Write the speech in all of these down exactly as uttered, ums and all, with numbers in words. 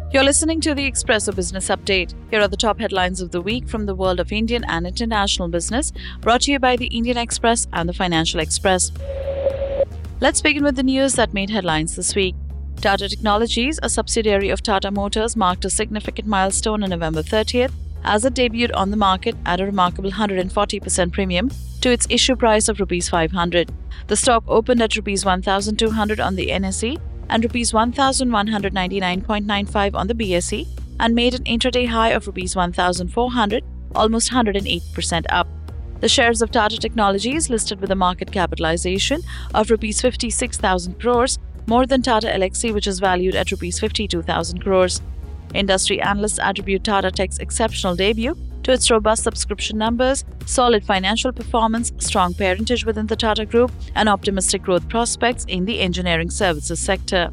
You're listening to the Expresso Business Update. Here are the top headlines of the week from the world of Indian and international business, brought to you by the Indian Express and the Financial Express. Let's begin with the news that made headlines this week. Tata Technologies, a subsidiary of Tata Motors, marked a significant milestone on November thirtieth as it debuted on the market at a remarkable one hundred forty percent premium to its issue price of rupees five hundred. The stock opened at rupees one thousand two hundred on the N S E and rupees one thousand one hundred ninety-nine point nine five on the B S E and made an intraday high of rupees one thousand four hundred, almost one hundred eight percent up. The shares of Tata Technologies listed with a market capitalization of rupees fifty-six thousand crores, more than Tata Elxsi, which is valued at rupees fifty-two thousand crores. Industry analysts attribute Tata Tech's exceptional debut to its robust subscription numbers, solid financial performance, strong parentage within the Tata Group, and optimistic growth prospects in the engineering services sector.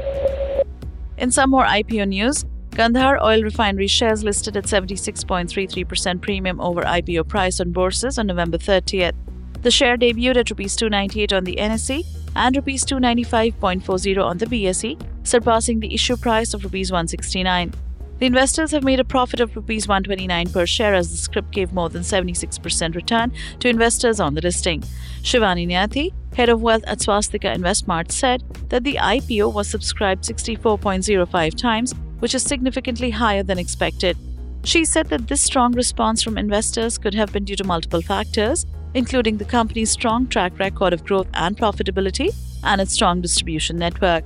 In some more I P O news, Kandahar Oil Refinery shares listed at seventy-six point three three percent premium over I P O price on bourses on November thirtieth. The share debuted at rupees two ninety-eight on the N S E and rupees two ninety-five point four zero on the B S E, surpassing the issue price of rupees one sixty-nine. The investors have made a profit of rupees one twenty-nine per share as the scrip gave more than seventy-six percent return to investors on the listing. Shivani Nyathi, head of wealth at Swastika Investmart, said that the I P O was subscribed sixty-four point zero five times, which is significantly higher than expected. She said that this strong response from investors could have been due to multiple factors, including the company's strong track record of growth and profitability and its strong distribution network.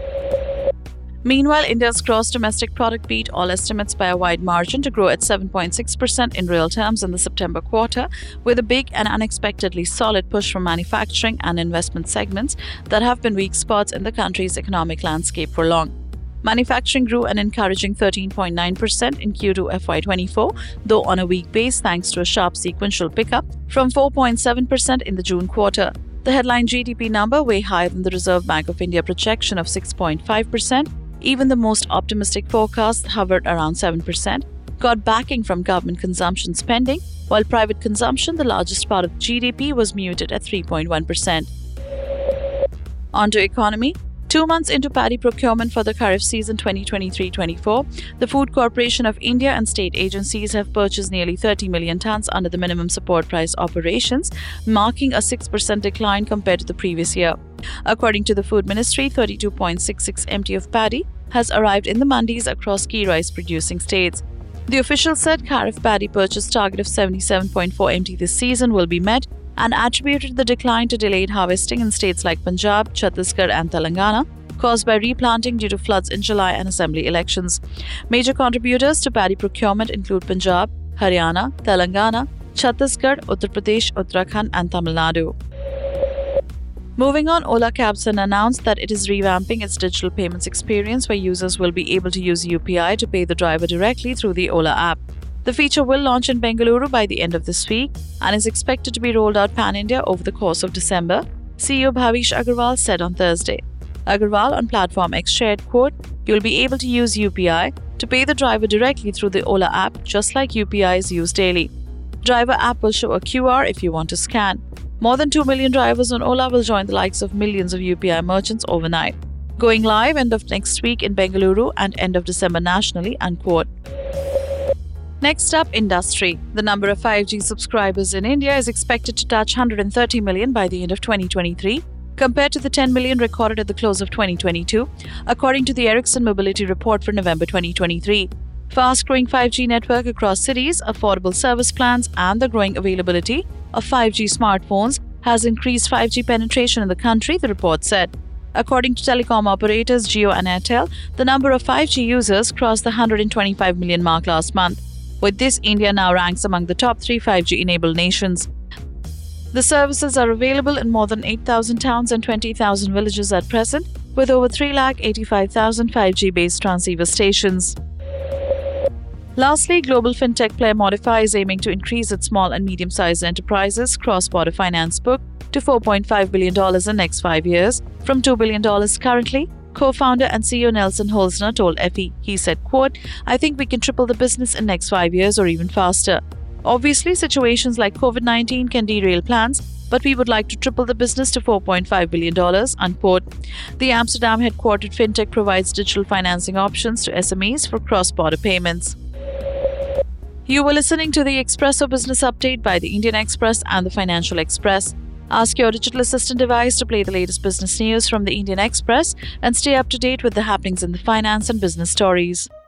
Meanwhile, India's gross domestic product beat all estimates by a wide margin to grow at seven point six percent in real terms in the September quarter, with a big and unexpectedly solid push from manufacturing and investment segments that have been weak spots in the country's economic landscape for long. Manufacturing grew an encouraging thirteen point nine percent in Q two F Y twenty-four, though on a weak base thanks to a sharp sequential pickup from four point seven percent in the June quarter. The headline G D P number, way higher than the Reserve Bank of India projection of six point five percent, even the most optimistic forecasts hovered around seven percent, got backing from government consumption spending, while private consumption, the largest part of G D P, was muted at three point one percent. On to economy. Two months into paddy procurement for the Kharif season twenty twenty-three twenty-four, the Food Corporation of India and state agencies have purchased nearly thirty million tons under the minimum support price operations, marking a six percent decline compared to the previous year. According to the Food Ministry, thirty-two point six six M T of paddy has arrived in the mandis across key rice-producing states. The official said Kharif paddy purchase target of seventy-seven point four M T this season will be met, and attributed the decline to delayed harvesting in states like Punjab, Chhattisgarh and Telangana, caused by replanting due to floods in July and assembly elections. Major contributors to paddy procurement include Punjab, Haryana, Telangana, Chhattisgarh, Uttar Pradesh, Uttarakhand and Tamil Nadu. Moving on, Ola Cabs announced that it is revamping its digital payments experience, where users will be able to use U P I to pay the driver directly through the Ola app. The feature will launch in Bengaluru by the end of this week and is expected to be rolled out pan-India over the course of December, C E O Bhavish Agarwal said on Thursday. Agarwal on Platform X shared, quote, "You'll be able to use U P I to pay the driver directly through the Ola app, just like U P I is used daily. Driver app will show a Q R if you want to scan. More than two million drivers on Ola will join the likes of millions of U P I merchants overnight. Going live end of next week in Bengaluru and end of December nationally," unquote. Next up, industry. The number of five G subscribers in India is expected to touch one hundred thirty million by the end of twenty twenty-three, compared to the ten million recorded at the close of twenty twenty-two, according to the Ericsson Mobility Report for November twenty twenty-three. Fast-growing five G network across cities, affordable service plans, and the growing availability of five G smartphones has increased five G penetration in the country, the report said. According to telecom operators Jio and Airtel, the number of five G users crossed the one hundred twenty-five million mark last month. With this, India now ranks among the top three five G-enabled nations. The services are available in more than eight thousand towns and twenty thousand villages at present, with over three lakh eighty-five thousand five G-based transceiver stations. Lastly, global fintech player Modify is aiming to increase its small and medium-sized enterprises cross-border finance book to four point five billion dollars in the next five years, from two billion dollars currently, co-founder and C E O Nelson Holzner told F E. He said, quote, "I think we can triple the business in next five years or even faster. Obviously, situations like COVID nineteen can derail plans, but we would like to triple the business to four point five billion dollars, unquote. The Amsterdam headquartered fintech provides digital financing options to S M Es for cross-border payments. You were listening to the Expresso Business Update by the Indian Express and the Financial Express. Ask your digital assistant device to play the latest business news from the Indian Express and stay up to date with the happenings in the finance and business stories.